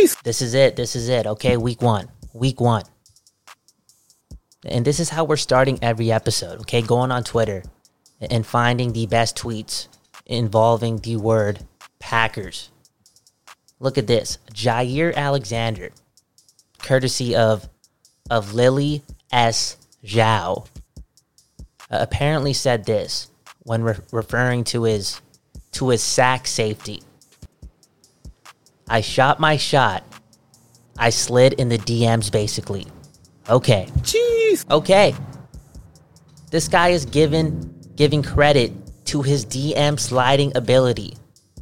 This is it, okay? Week one. And this is how we're starting every episode, okay? Going on Twitter and finding the best tweets involving the word Packers. Look at this. Jair Alexander, courtesy of Lily S. Zhao, apparently said this when referring to his sack safety. I shot my shot. I slid in the DMs, basically. Okay. Jeez. Okay. This guy is giving credit to his DM sliding ability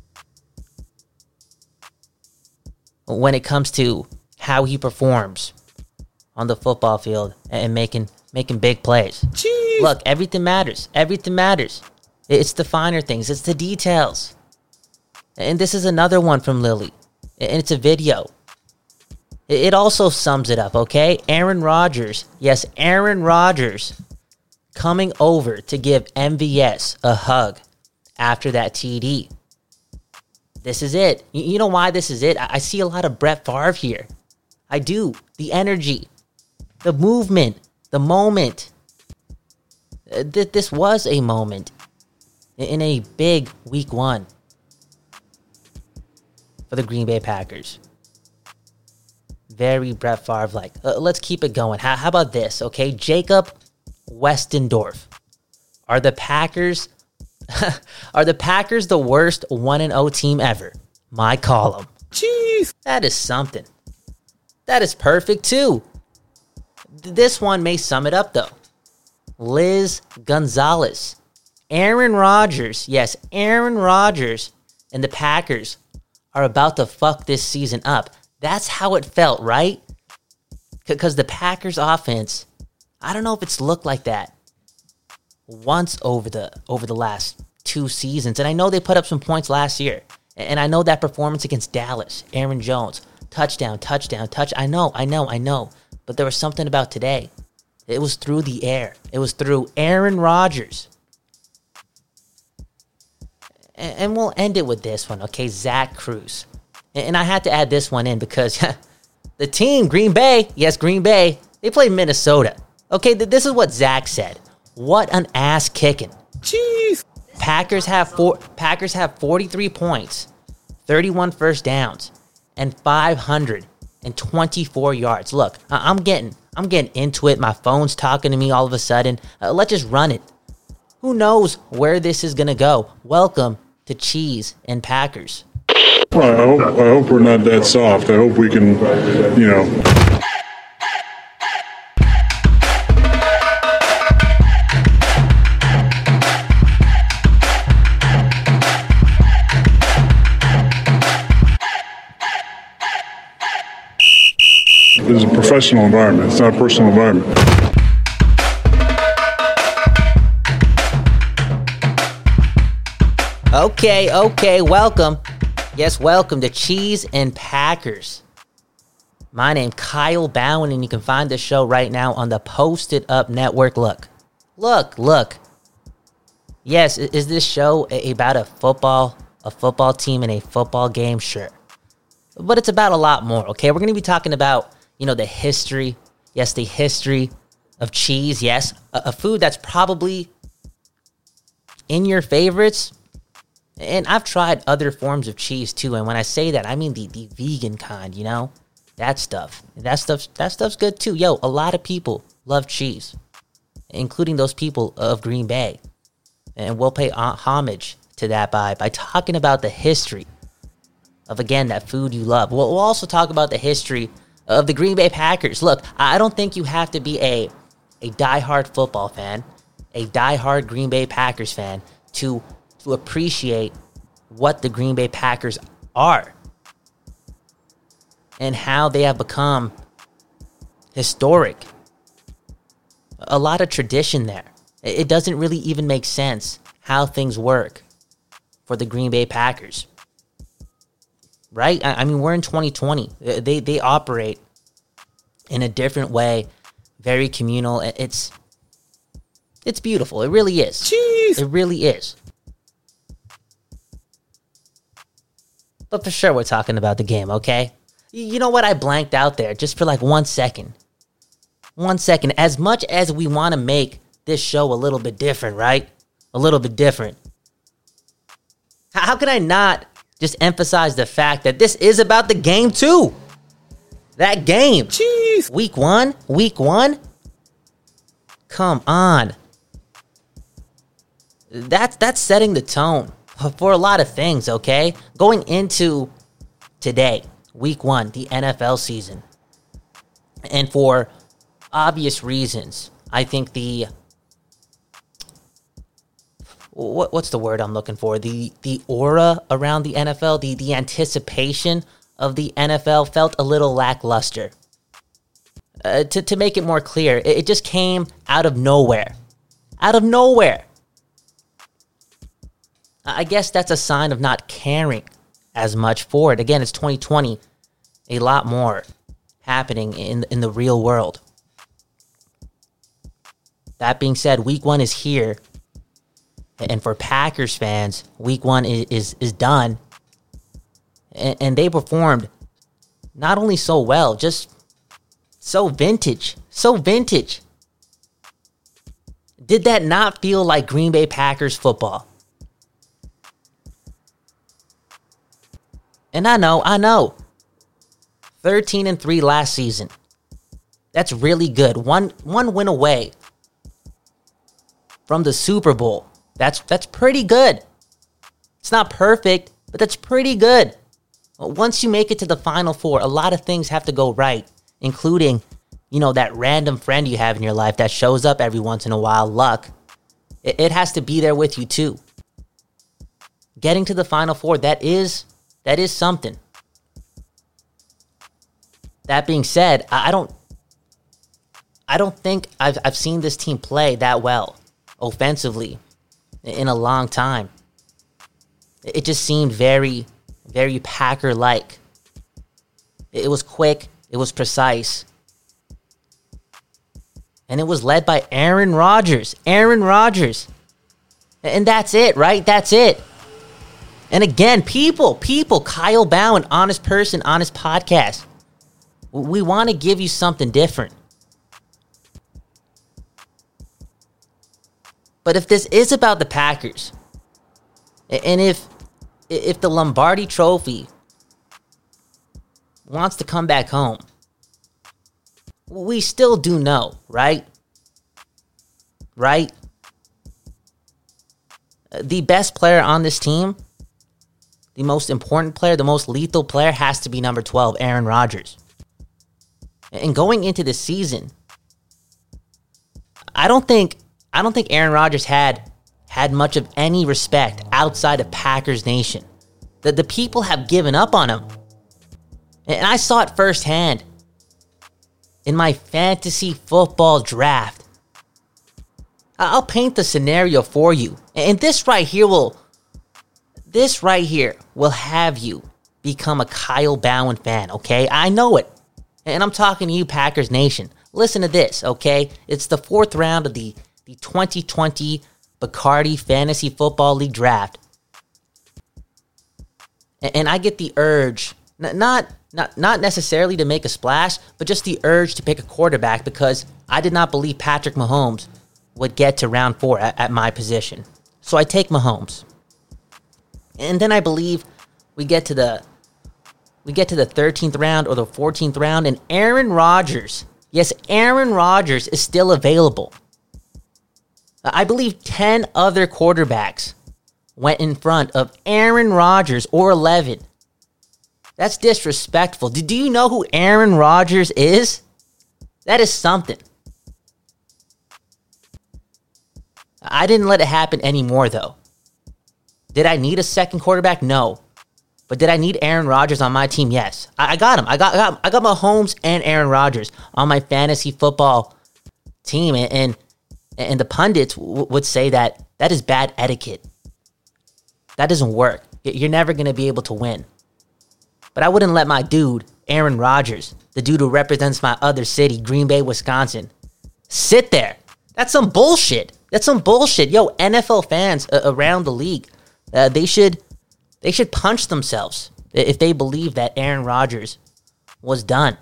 when it comes to how he performs on the football field and making big plays. Jeez. Look, everything matters. Everything matters. It's the finer things. It's the details. And this is another one from Lily. And it's a video. It also sums it up, okay? Aaron Rodgers. Yes, Aaron Rodgers coming over to give MVS a hug after that TD. This is it. You know why this is it? I see a lot of Brett Favre here. I do. The energy, the movement, the moment. This was a moment in a big week one for the Green Bay Packers. Very Brett Favre-like. Let's keep it going. How about this, okay? Jacob Westendorf. Are the Packers the worst 1-0 team ever? My column. Jeez. That is something. That is perfect, too. This one may sum it up, though. Liz Gonzalez. Aaron Rodgers. Yes, Aaron Rodgers and the Packers are about to fuck this season up. That's how it felt, right? Because the Packers offense, I don't know if it's looked like that once over the last two seasons. And I know they put up some points last year. And I know that performance against Dallas, Aaron Jones, touchdown. I know. But there was something about today. It was through the air. It was through Aaron Rodgers. And we'll end it with this one, okay? Zach Cruz. And I had to add this one in because the team, Green Bay, yes, Green Bay, they played Minnesota. Okay, this is what Zach said. What an ass kicking. Jeez. Packers have 43 points, 31 first downs, and 524 yards. Look, I'm getting into it. My phone's talking to me all of a sudden. Let's just run it. Who knows where this is going to go? Welcome to Cheese and Packers. Well, I hope we're not that soft. I hope we can, This is a professional environment. It's not a personal environment. Okay, welcome. Yes, welcome to Cheese and Packers. My name's Kyle Bowen, and you can find the show right now on the Posted Up Network. Look. Yes, is this show about a football team in a football game? Sure. But it's about a lot more, okay? We're going to be talking about, the history. Yes, the history of cheese. Yes, a food that's probably in your favorites. And I've tried other forms of cheese too, and when I say that, I mean the vegan kind, that stuff. That stuff's good too. Yo, a lot of people love cheese, including those people of Green Bay, and we'll pay homage to that by talking about the history of, again, that food you love. We'll also talk about the history of the Green Bay Packers. Look, I don't think you have to be a diehard football fan, a diehard Green Bay Packers fan to appreciate what the Green Bay Packers are and how they have become historic. A lot of tradition there. It doesn't really even make sense how things work for the Green Bay Packers. Right? I mean, we're in 2020. They operate in a different way, very communal. It's beautiful. It really is. Jeez. It really is. But for sure, we're talking about the game, okay? You know what? I blanked out there just for like 1 second. 1 second. As much as we want to make this show a little bit different, right? A little bit different. How could I not just emphasize the fact that this is about the game too? That game. Jeez. Week one. Come on. That's setting the tone for a lot of things, okay? Going into today, week one, the NFL season. And for obvious reasons, I think what's the word I'm looking for? The aura around the NFL, the anticipation of the NFL felt a little lackluster. To make it more clear, it just came out of nowhere. Out of nowhere. I guess that's a sign of not caring as much for it. Again, it's 2020. A lot more happening in the real world. That being said, week one is here. And for Packers fans, week one is done. And they performed not only so well, just so vintage. So vintage. Did that not feel like Green Bay Packers football? And I know. 13-3 last season. That's really good. One win away from the Super Bowl. That's pretty good. It's not perfect, but that's pretty good. Once you make it to the Final Four, a lot of things have to go right, including, that random friend you have in your life that shows up every once in a while, luck. It has to be there with you too. Getting to the Final Four, that is something. That being said, I don't think I've seen this team play that well offensively in a long time. It just seemed very, very Packer-like. It was quick. It was precise. And it was led by Aaron Rodgers. Aaron Rodgers. And that's it, right? That's it. And again, people, Kyle Bowen, honest person, honest podcast. We want to give you something different. But if this is about the Packers, and if the Lombardi Trophy wants to come back home, we still do know, right? Right? The best player on this team, the most important player, the most lethal player has to be number 12, Aaron Rodgers. And going into the season, I don't think Aaron Rodgers had much of any respect outside of Packers Nation. The people have given up on him. And I saw it firsthand in my fantasy football draft. I'll paint the scenario for you. And this right here will have you become a Kyle Bowen fan, okay? I know it. And I'm talking to you, Packers Nation. Listen to this, okay? It's the 4th round of the 2020 Bacardi Fantasy Football League draft. And I get the urge, not necessarily to make a splash, but just the urge to pick a quarterback because I did not believe Patrick Mahomes would get to round 4 at my position. So I take Mahomes. And then I believe we get to the 13th round or the 14th round, and Aaron Rodgers, yes, Aaron Rodgers is still available. I believe 10 other quarterbacks went in front of Aaron Rodgers, or 11. That's disrespectful. Do you know who Aaron Rodgers is? That is something. I didn't let it happen anymore, though. Did I need a second quarterback? No. But did I need Aaron Rodgers on my team? Yes. I got him. I got Mahomes and Aaron Rodgers on my fantasy football team. And the pundits would say that is bad etiquette. That doesn't work. You're never going to be able to win. But I wouldn't let my dude, Aaron Rodgers, the dude who represents my other city, Green Bay, Wisconsin, sit there. That's some bullshit. Yo, NFL fans around the league, they should punch themselves if they believe that Aaron Rodgers was done.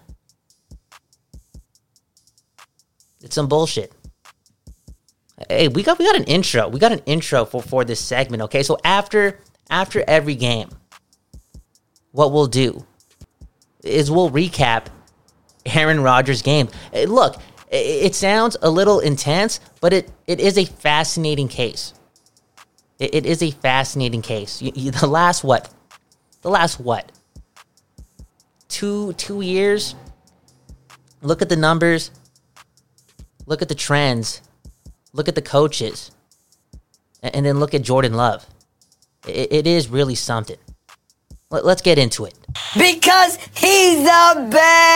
It's some bullshit. Hey, we got an intro. We got an intro for this segment, okay? So after every game, what we'll do is we'll recap Aaron Rodgers' game. Look, it sounds a little intense, but it is a fascinating case. It is a fascinating case. The last what? 2 years? Look at the numbers. Look at the trends. Look at the coaches. And then look at Jordan Love. It is really something. Let's get into it. Because he's a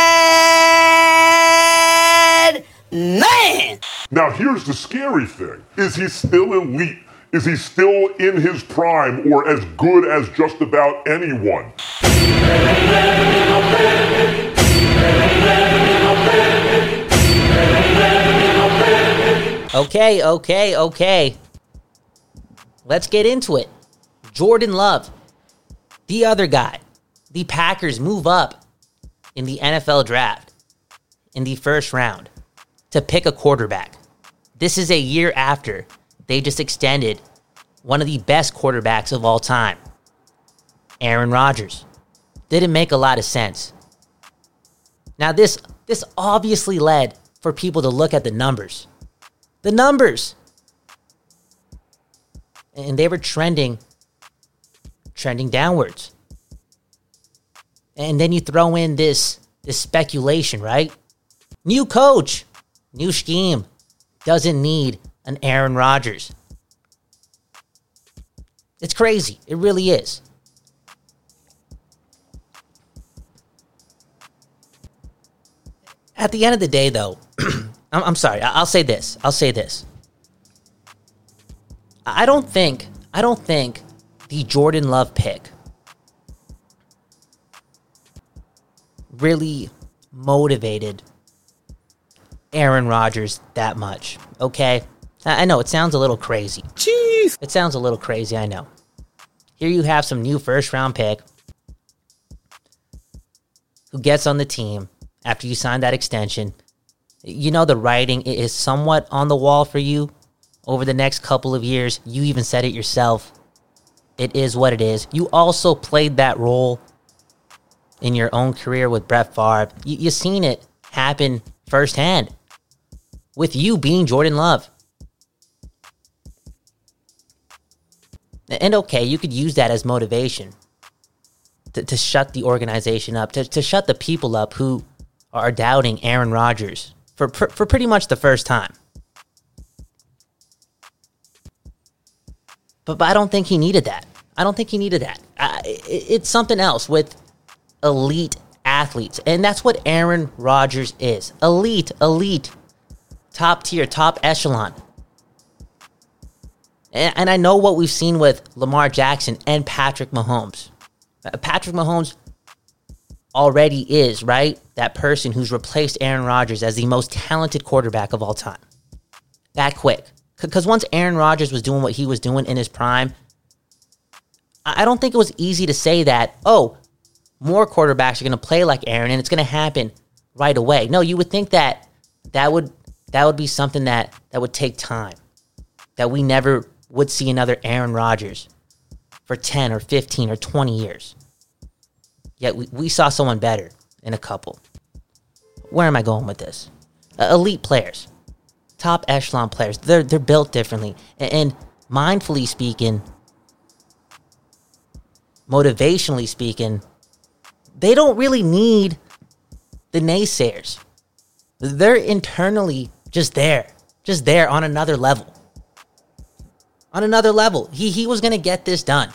bad man. Now, here's the scary thing. Is he still elite? Is he still in his prime or as good as just about anyone? Okay. Let's get into it. Jordan Love, the other guy. The Packers move up in the NFL draft in the first round to pick a quarterback. This is a year after they just extended one of the best quarterbacks of all time, Aaron Rodgers. Didn't make a lot of sense. Now, this obviously led for people to look at the numbers. The numbers. And they were trending downwards. And then you throw in this speculation, right? New coach, new scheme, doesn't need an Aaron Rodgers. It's crazy. It really is. At the end of the day, though, I'm sorry. I'll say this. I don't think the Jordan Love pick really motivated Aaron Rodgers that much. Okay? I know it sounds a little crazy. Jeez. It sounds a little crazy, I know. Here you have some new first round pick who gets on the team after you sign that extension. You know the writing is somewhat on the wall for you over the next couple of years. You even said it yourself. It is what it is. You also played that role in your own career with Brett Favre. You've seen it happen firsthand with you being Jordan Love. And okay, you could use that as motivation to shut the organization up, to shut the people up who are doubting Aaron Rodgers for pretty much the first time. But I don't think he needed that. It's something else with elite athletes. And that's what Aaron Rodgers is. Elite. Top tier, top echelon. And I know what we've seen with Lamar Jackson and Patrick Mahomes. Patrick Mahomes already is, right? That person who's replaced Aaron Rodgers as the most talented quarterback of all time. That quick. Because once Aaron Rodgers was doing what he was doing in his prime, I don't think it was easy to say that, more quarterbacks are going to play like Aaron and it's going to happen right away. No, you would think that would be something that would take time. That we never would see another Aaron Rodgers for 10 or 15 or 20 years. Yet we saw someone better in a couple. Where am I going with this? Elite players. Top echelon players. They're built differently. And mindfully speaking, motivationally speaking, they don't really need the naysayers. They're internally just there on another level. He was going to get this done.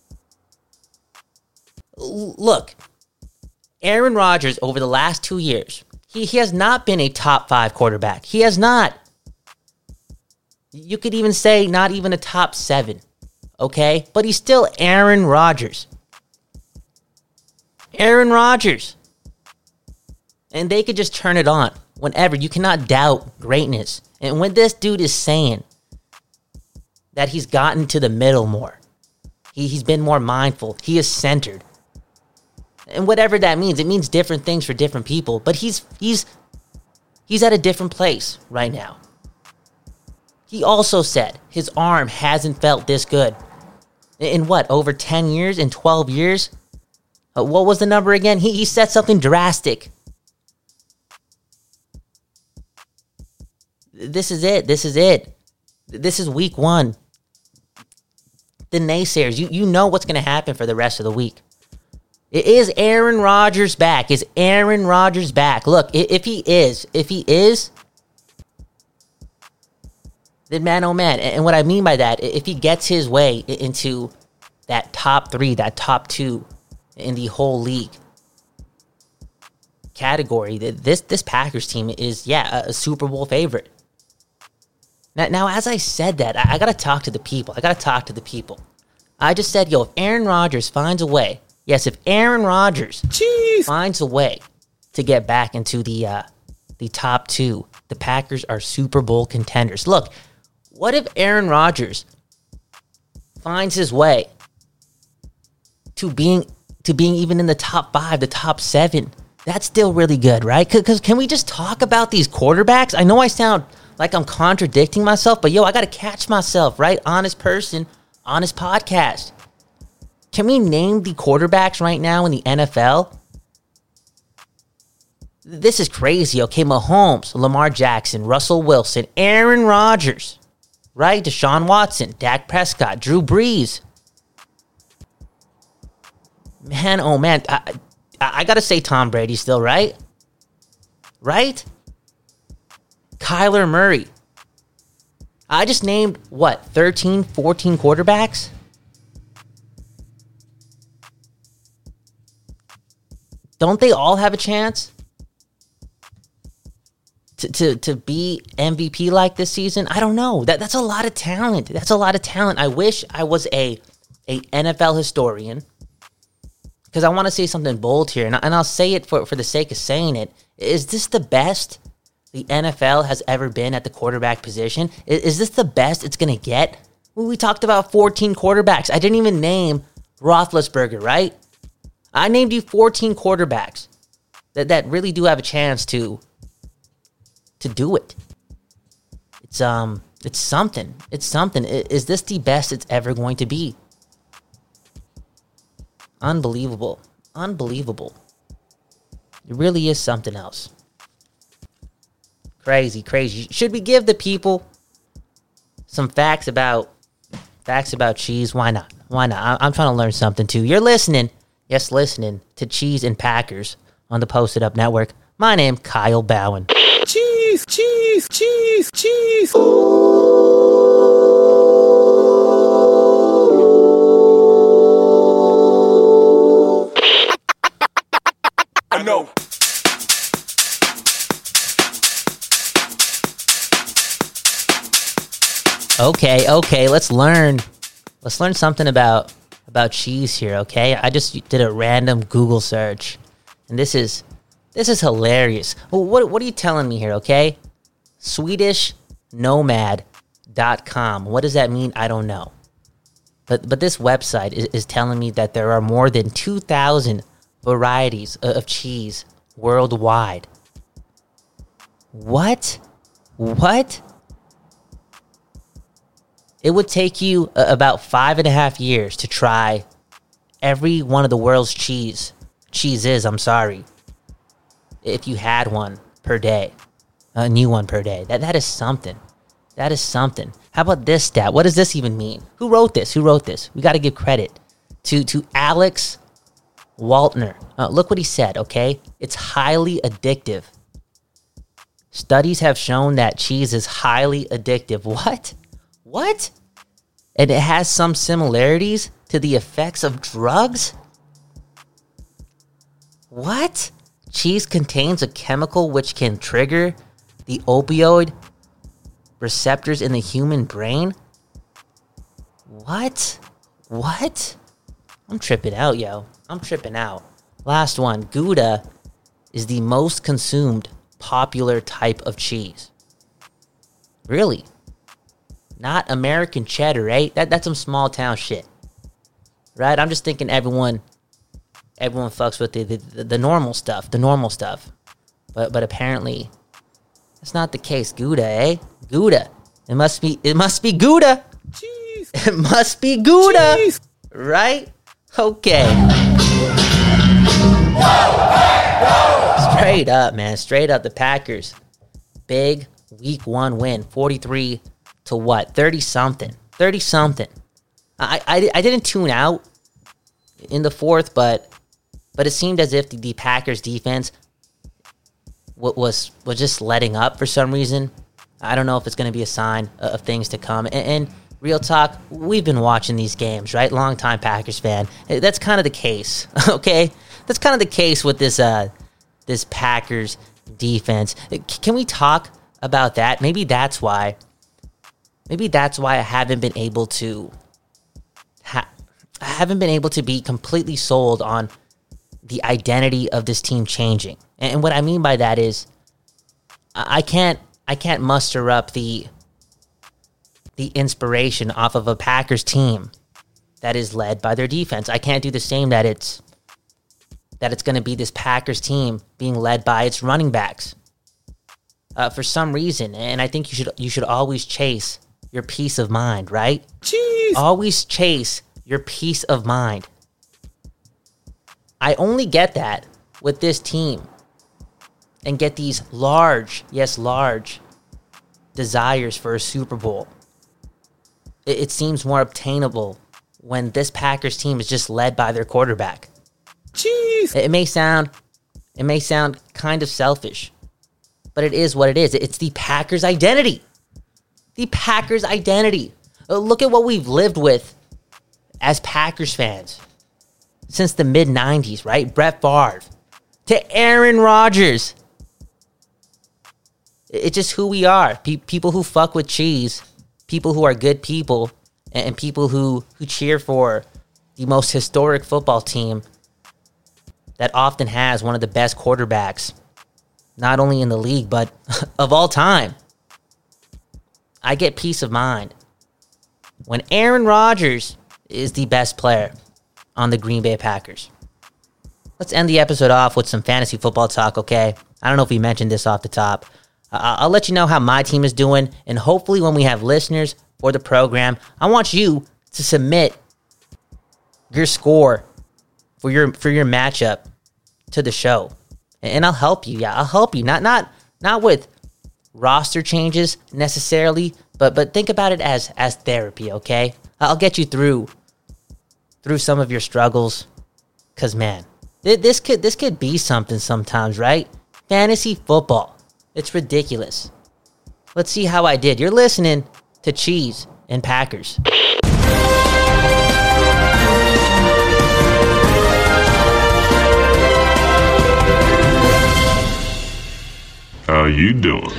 Look, Aaron Rodgers over the last 2 years, he has not been a top 5 quarterback. He has not. You could even say not even a top 7, okay? But he's still Aaron Rodgers. Aaron Rodgers. And they could just turn it on whenever. You cannot doubt greatness. And when this dude is saying that he's gotten to the middle more, he's been more mindful, he is centered. And whatever that means, it means different things for different people. But he's at a different place right now. He also said his arm hasn't felt this good. In what, over 10 years, in 12 years? What was the number again? He said something drastic. This is it. This is week 1. The naysayers, you know what's going to happen for the rest of the week. Is Aaron Rodgers back? Is Aaron Rodgers back? Look, if he is, then man, oh man. And what I mean by that, if he gets his way into that top 3, that top 2 in the whole league category, this Packers team is, a Super Bowl favorite. Now, as I said that, I got to talk to the people. I just said, if Aaron Rodgers finds a way, if Aaron Rodgers finds a way to get back into the top 2, the Packers are Super Bowl contenders. Look, what if Aaron Rodgers finds his way to being even in the top 5, the top 7? That's still really good, right? Because can we just talk about these quarterbacks? I know I sound like I'm contradicting myself, but I got to catch myself, right? Honest person, honest podcast. Can we name the quarterbacks right now in the NFL? This is crazy, okay? Mahomes, Lamar Jackson, Russell Wilson, Aaron Rodgers, right? Deshaun Watson, Dak Prescott, Drew Brees. Man, oh man, I got to say Tom Brady still, right? Right? Kyler Murray. I just named, 13, 14 quarterbacks? Don't they all have a chance to be MVP like this season? I don't know. That's a lot of talent. I wish I was a NFL historian, because I want to say something bold here, and I'll say it for the sake of saying it. Is this the best the NFL has ever been at the quarterback position? Is this the best it's going to get? We talked about 14 quarterbacks. I didn't even name Roethlisberger, right? I named you 14 quarterbacks that really do have a chance to do it. It's something. Is this the best it's ever going to be? Unbelievable. It really is something else. Crazy. Should we give the people some facts about cheese? Why not? I'm trying to learn something too. You're listening to Cheese and Packers on the Posted Up Network. My name, Kyle Bowen. Cheese. I know. Okay, let's learn something about cheese here, okay? I just did a random Google search, and this is hilarious. What are you telling me here, okay? SwedishNomad.com. What does that mean? I don't know. But this website is telling me that there are more than 2,000 varieties of cheese worldwide. What? It would take you about 5.5 years to try every one of the world's cheeses, if you had one per day, a new one per day. That is something. How about this stat? What does this even mean? Who wrote this? We got to give credit to Alex Waltner. Look what he said, okay? It's highly addictive. Studies have shown that cheese is highly addictive. What? And it has some similarities to the effects of drugs? What? Cheese contains a chemical which can trigger the opioid receptors in the human brain? What? I'm tripping out, yo. Last one. Gouda is the most consumed popular type of cheese. Really? Not American cheddar, right? That's some small town shit. Right? I'm just thinking everyone everyone fucks with the normal stuff, But apparently, that's not the case. Gouda, eh? Gouda. It must be Gouda. Jeez. It must be Gouda. Jeez. Right? Okay. Straight up, man. Straight up, the Packers. Big week 1 win. 43 to what? 30-something. 30-something. I didn't tune out in the fourth, but it seemed as if the Packers defense was just letting up for some reason. I don't know if it's going to be a sign of things to come. And real talk, we've been watching these games, right? Long-time Packers fan. That's kind of the case, okay? That's kind of the case with this Packers defense. Can we talk about that? Maybe that's why I haven't been able to be completely sold on the identity of this team changing. And what I mean by that is I can't muster up the inspiration off of a Packers team that is led by their defense. I can't do the same that it's going to be this Packers team being led by its running backs for some reason. And I think you should always chase your peace of mind, right? Jeez. Always chase your peace of mind. I only get that with this team and get these large desires for a Super Bowl. It seems more obtainable when this Packers team is just led by their quarterback. Jeez. It may sound kind of selfish, but it is what it is. It's the Packers' identity. The Packers' identity. Look at what we've lived with as Packers fans since the mid-90s, right? Brett Favre to Aaron Rodgers. It's just who we are. People who fuck with cheese, people who are good people, and people who cheer for the most historic football team that often has one of the best quarterbacks, not only in the league, but of all time. I get peace of mind when Aaron Rodgers is the best player on the Green Bay Packers. Let's end the episode off with some fantasy football talk, okay? I don't know if we mentioned this off the top. I'll let you know how my team is doing, and hopefully when we have listeners for the program, I want you to submit your score for your matchup to the show, and I'll help you. Yeah, I'll help you. Not with roster changes necessarily, but think about it as therapy, okay? I'll get you through some of your struggles, cause man, this could be something sometimes, right? Fantasy football. It's ridiculous. Let's see how I did. You're listening to Cheese and Packers. How you doing?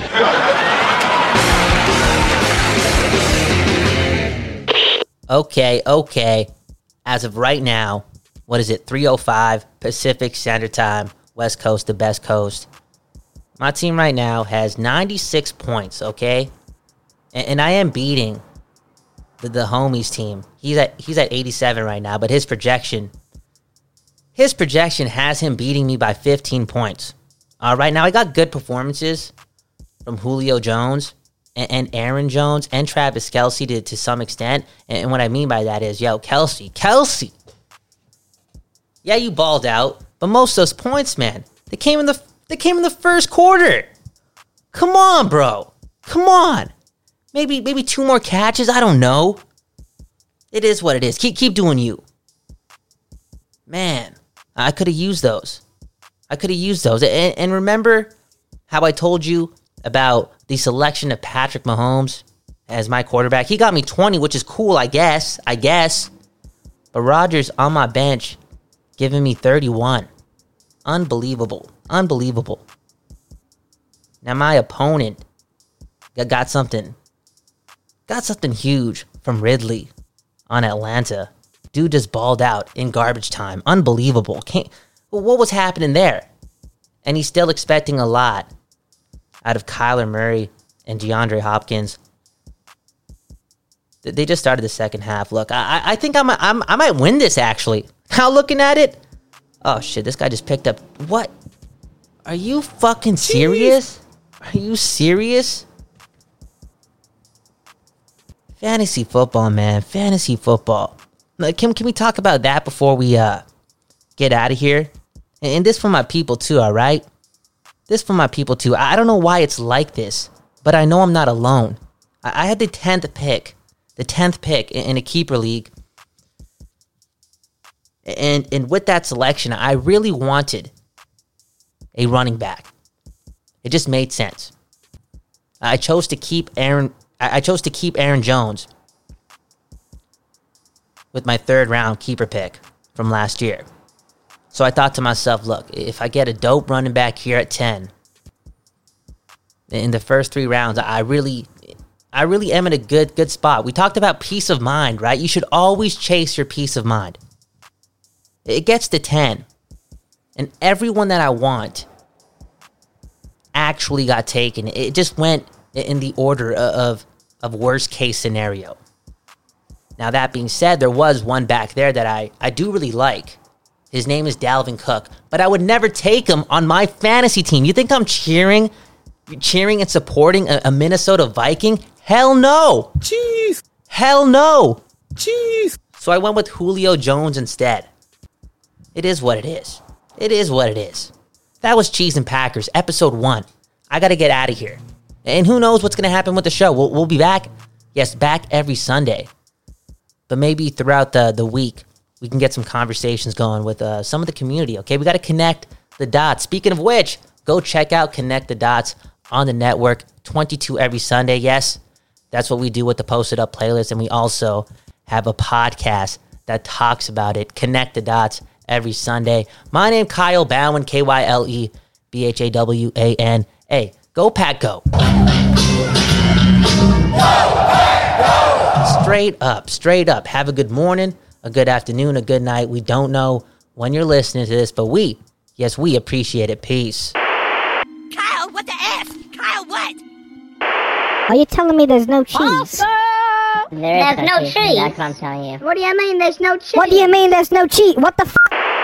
Okay. As of right now, what is it? 3:05 Pacific Standard Time, West Coast to Best Coast. My team right now has 96 points, okay? And I am beating the homies team. He's at 87 right now, but his projection has him beating me by 15 points. Right now I got good performances from Julio Jones and Aaron Jones and Travis Kelce to some extent. And what I mean by that is, Kelce. Yeah, you balled out, but most of those points, man, they came in the first quarter. Come on, bro. Come on. Maybe 2 more catches. I don't know. It is what it is. Keep doing you. Man, I could have used those. And remember how I told you about the selection of Patrick Mahomes as my quarterback? He got me 20, which is cool, I guess. But Rodgers on my bench giving me 31. Unbelievable. Now my opponent got something huge from Ridley on Atlanta. Dude just balled out in garbage time. Unbelievable. What was happening there? And he's still expecting a lot out of Kyler Murray and DeAndre Hopkins. They just started the second half. Look, I think I might win this, actually. Now looking at it, Oh, shit. This guy just picked up. What? Are you fucking serious? Are you serious? Fantasy football, man. Fantasy football. Can we talk about that before we get out of here? And this for my people too, all right? This for my people too. I don't know why it's like this, but I know I'm not alone. I had the 10th pick in a keeper league. And with that selection, I really wanted a running back. It just made sense. I chose to keep Aaron Jones with my 3rd round keeper pick from last year. So I thought to myself, look, if I get a dope running back here at 10 in the first 3 rounds, I really am in a good spot. We talked about peace of mind, right? You should always chase your peace of mind. It gets to 10, and everyone that I want actually got taken. It just went in the order of worst case scenario. Now, that being said, there was one back there that I do really like. His name is Dalvin Cook, but I would never take him on my fantasy team. You think I'm cheering and supporting a Minnesota Viking? Hell no. Jeez. Hell no. Jeez. So I went with Julio Jones instead. It is what it is. It is what it is. That was Cheese and Packers, episode 1. I got to get out of here. And who knows what's going to happen with the show. We'll be back. Yes, back every Sunday. But maybe throughout the week, we can get some conversations going with some of the community, okay? We got to connect the dots. Speaking of which, go check out Connect the Dots on the network, 22 every Sunday. Yes, that's what we do with the Posted Up playlist. And we also have a podcast that talks about it. Connect the Dots every Sunday. My name, Kyle Bowen, KYLEBHAWANA. Go Pack, go. Straight up. Have a good morning, a good afternoon, a good night. We don't know when you're listening to this, but we appreciate it. Peace. Kyle, what the F? Kyle, what? Are you telling me there's no cheese? There's no cheese. That's what I'm telling you. What do you mean there's no cheese? What do you mean there's no cheese? What the f***?